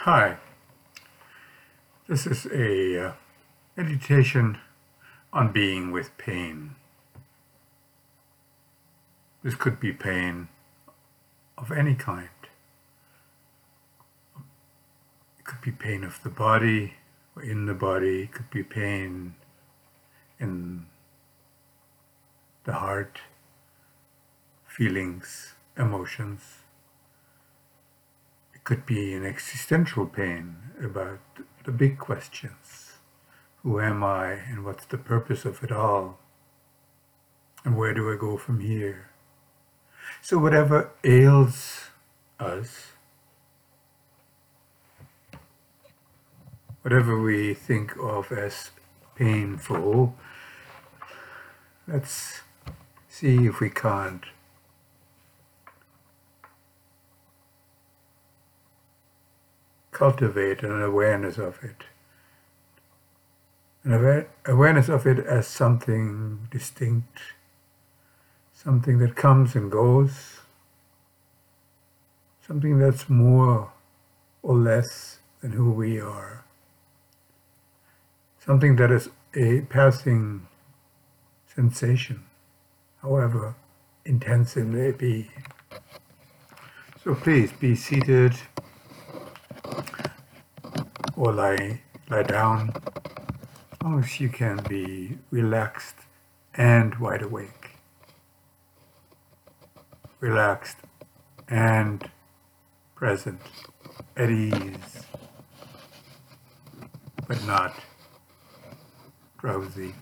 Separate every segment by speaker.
Speaker 1: Hi, this is a meditation on being with pain. This could be pain of any kind. It could be pain of the body or in the body. It could be pain in the heart, feelings, emotions. It could be an existential pain about the big questions. Who am I, and what's the purpose of it all? And where do I go from here? So whatever ails us, whatever we think of as painful, let's see if we can't cultivate an awareness of it. An awareness of it as something distinct, something that comes and goes, something that's more or less than who we are, something that is a passing sensation, however intense it may be. So please be seated or lie down, as long as you can be relaxed and wide awake. Relaxed and present, at ease, but not drowsy.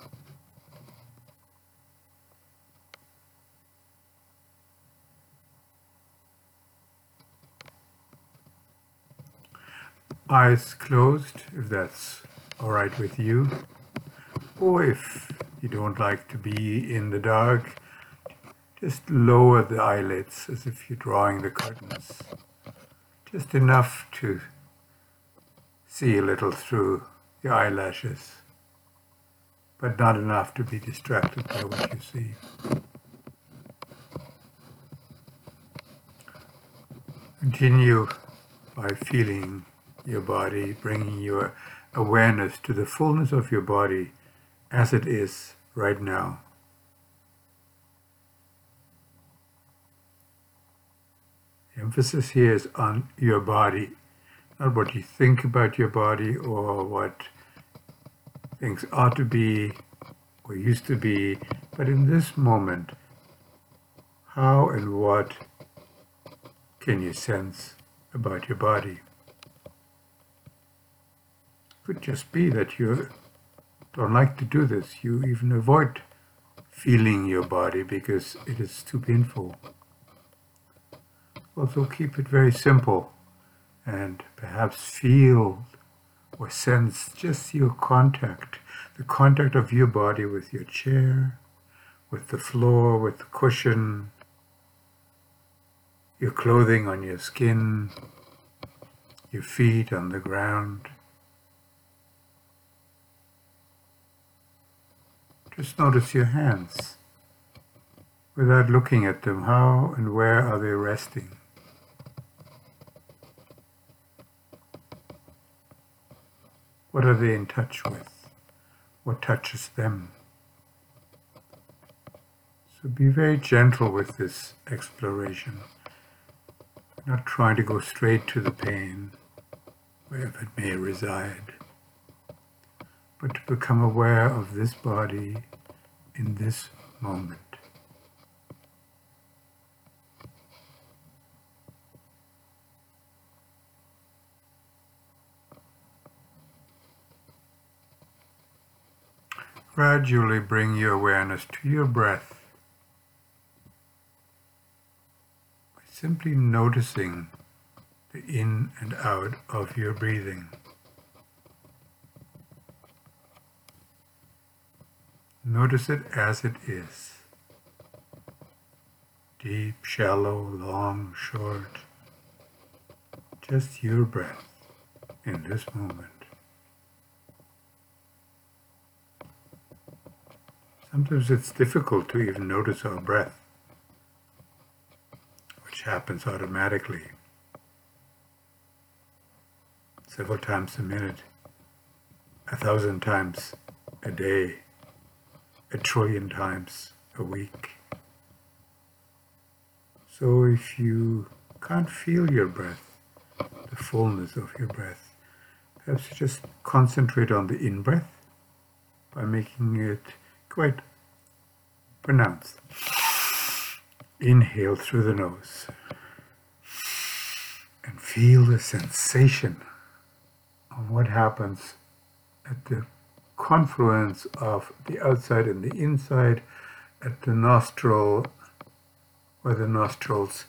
Speaker 1: Eyes closed, if that's all right with you, or if you don't like to be in the dark, just lower the eyelids as if you're drawing the curtains, just enough to see a little through your eyelashes, but not enough to be distracted by what you see. Continue by feeling your body, bringing your awareness to the fullness of your body as it is right now. The emphasis here is on your body, not what you think about your body or what things ought to be or used to be, but in this moment, how and what can you sense about your body? Could just be that you don't like to do this. You even avoid feeling your body because it is too painful. Also keep it very simple and perhaps feel or sense just your contact, the contact of your body with your chair, with the floor, with the cushion, your clothing on your skin, your feet on the ground. Just notice your hands without looking at them. How and where are they resting? What are they in touch with? What touches them? So be very gentle with this exploration. Not trying to go straight to the pain, wherever it may reside, but to become aware of this body in this moment. Gradually bring your awareness to your breath by simply noticing the in and out of your breathing. Notice it as it is. Deep, shallow, long, short. Just your breath in this moment. Sometimes it's difficult to even notice our breath, which happens automatically. several times a minute, 1,000 times a day, 1,000,000,000,000 times a week. So if you can't feel your breath, the fullness of your breath, perhaps just concentrate on the in-breath by making it quite pronounced. Inhale through the nose and feel the sensation of what happens at the confluence of the outside and the inside at the nostril, where the nostrils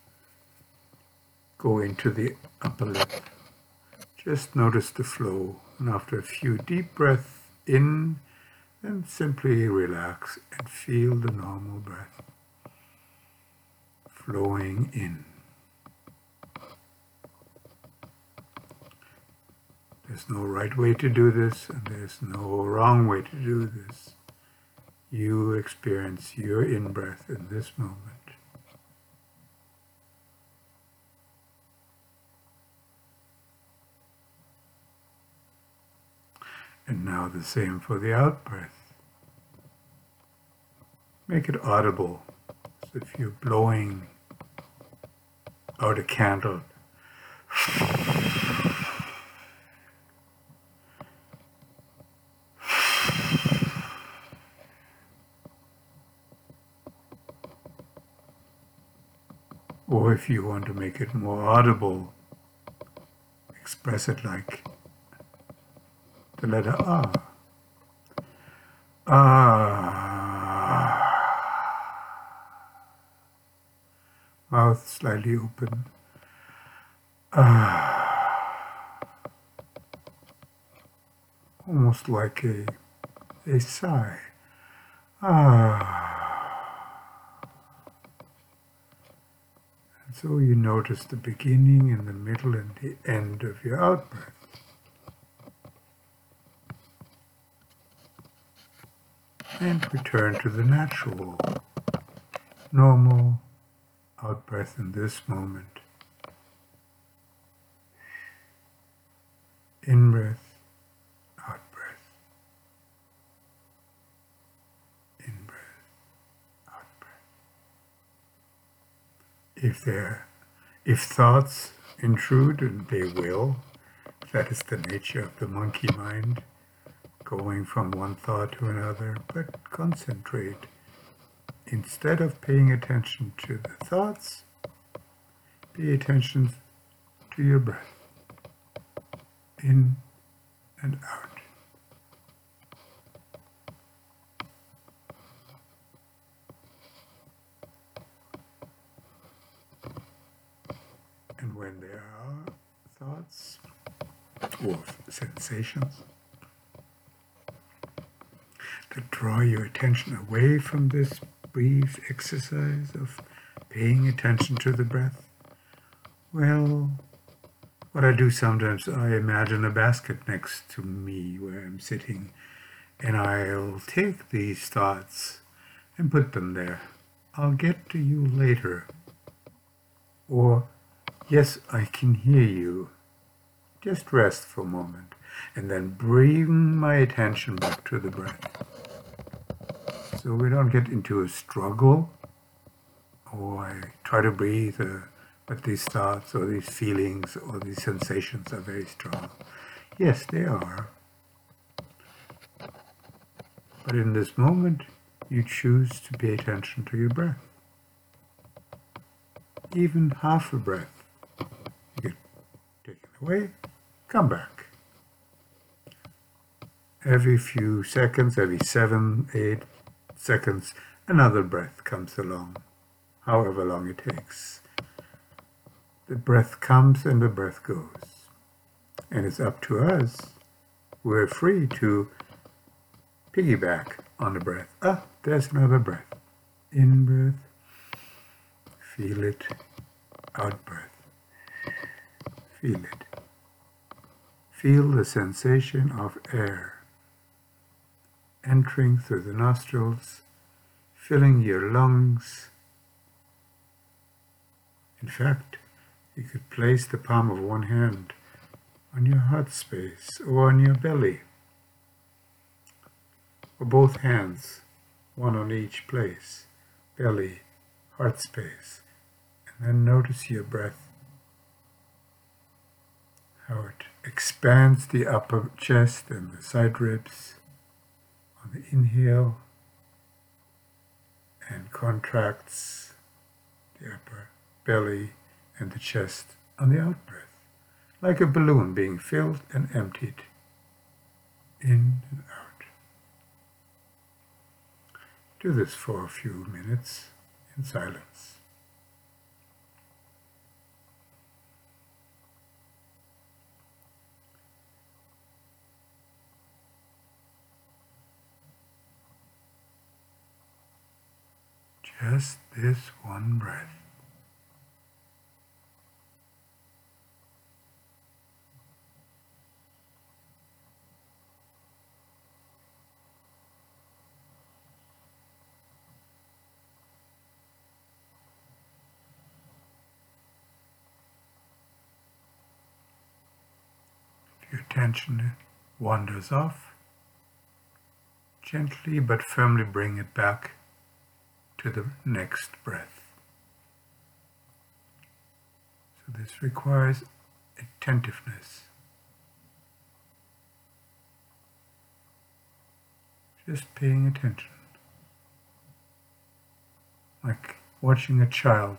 Speaker 1: go into the upper lip. Just notice the flow, and after a few deep breaths in, then simply relax and feel the normal breath flowing in. There's no right way to do this, and there's no wrong way to do this. You experience your in-breath in this moment. And now the same for the out-breath. Make it audible, as if you're blowing out a candle. Or if you want to make it more audible, express it like the letter ah. Ah. Mouth slightly open. Ah. Almost like a sigh. Ah. And so you notice the beginning and the middle and the end of your out-breath. And return to the natural, normal out-breath in this moment. In-breath, out-breath. In-breath, out-breath. If thoughts intrude, and they will, that is the nature of the monkey mind, going from one thought to another, but concentrate. Instead of paying attention to the thoughts, pay attention to your breath, in and out. And when there are thoughts or sensations that draw your attention away from this brief exercise of paying attention to the breath, well, what I do sometimes, I imagine a basket next to me where I'm sitting, and I'll take these thoughts and put them there. I'll get to you later. Or, yes, I can hear you. Just rest for a moment, and then bring my attention back to the breath. So we don't get into a struggle, or I try to breathe, but these thoughts or these feelings or these sensations are very strong. Yes, they are. But in this moment, you choose to pay attention to your breath. Even half a breath, you get taken away, come back. Every few seconds, every 7, 8 seconds, another breath comes along, however long it takes. The breath comes and the breath goes. And it's up to us. We're free to piggyback on the breath. Ah, there's another breath. In breath, feel it. Out breath, feel it. Feel the sensation of air entering through the nostrils, filling your lungs. In fact, you could place the palm of one hand on your heart space or on your belly, or both hands, one on each place, belly, heart space, and then notice your breath, how it expands the upper chest and the side ribs on the inhale and contracts the upper belly and the chest on the out breath, like a balloon being filled and emptied, in and out. Do this for a few minutes in silence. Just this one breath. If your attention wanders off, gently but firmly bring it back to the next breath. So this requires attentiveness. Just paying attention. Like watching a child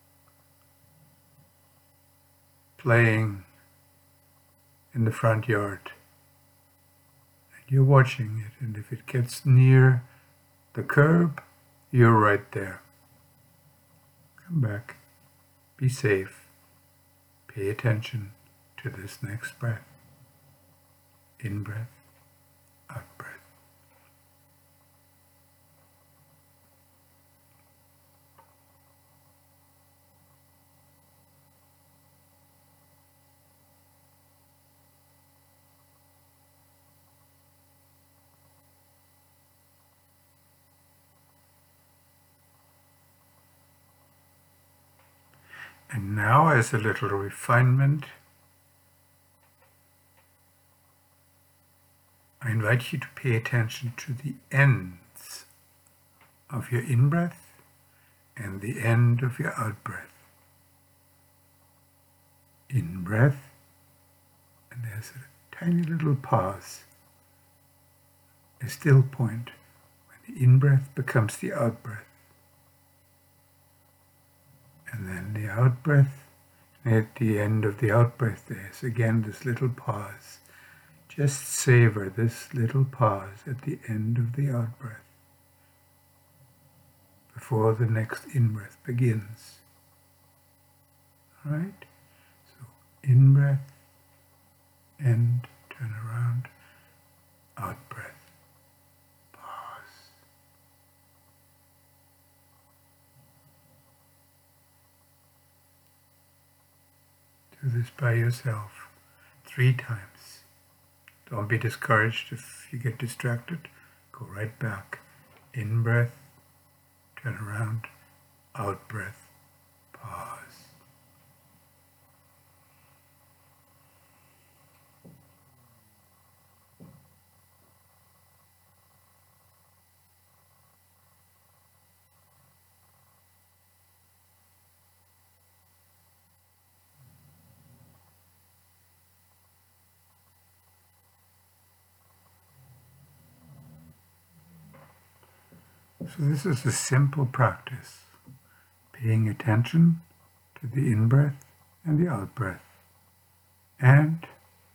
Speaker 1: playing in the front yard. And you're watching it, and if it gets near the curb, you're right there. Come back. Be safe. Pay attention to this next breath. In breath, out breath. And now, as a little refinement, I invite you to pay attention to the ends of your in-breath and the end of your out-breath. In-breath, and there's a tiny little pause, a still point, when the in-breath becomes the out-breath. And then the out-breath, and at the end of the out-breath there's again this little pause. Just savor this little pause at the end of the out-breath before the next in-breath begins. All right? So in-breath, end, turn around, out-breath, pause. Do this by yourself 3 times. Don't be discouraged if you get distracted. Go right back. In breath, turn around, out breath, pause. So this is a simple practice, paying attention to the in-breath and the out-breath. And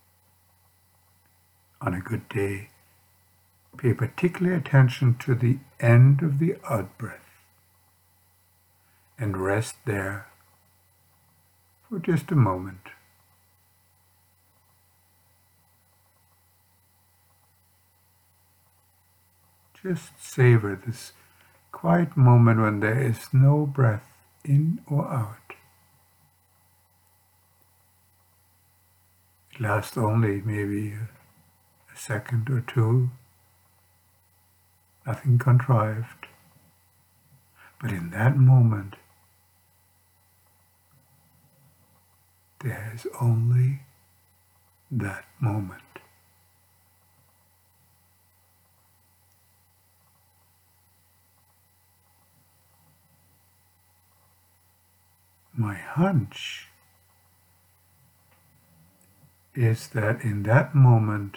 Speaker 1: on a good day, pay particular attention to the end of the out-breath and rest there for just a moment. Just savor this quiet moment when there is no breath in or out. It lasts only maybe a second or 2, nothing contrived. But in that moment, there is only that moment. My hunch is that in that moment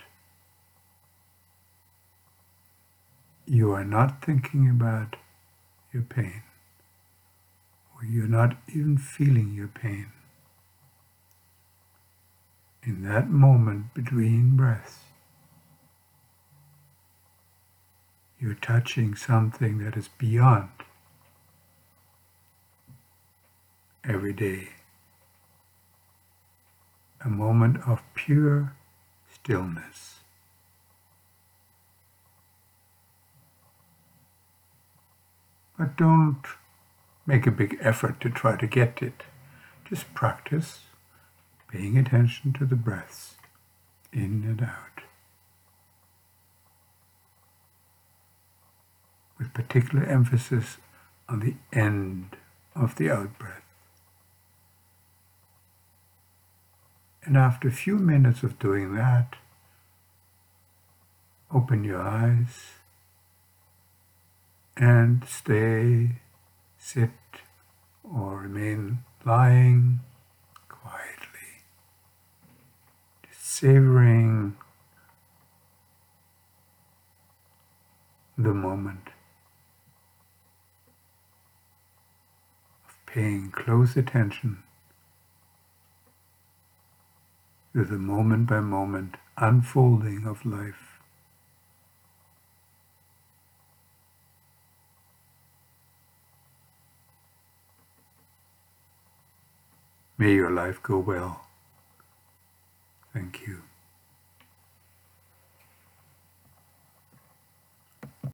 Speaker 1: you are not thinking about your pain, or you're not even feeling your pain. In that moment between breaths, you're touching something that is beyond every day. A moment of pure stillness. But don't make a big effort to try to get it. Just practice paying attention to the breaths in and out, with particular emphasis on the end of the out-breath. And after a few minutes of doing that, open your eyes and sit, or remain lying quietly, just savoring the moment of paying close attention to the moment by moment unfolding of life. May your life go well. Thank you.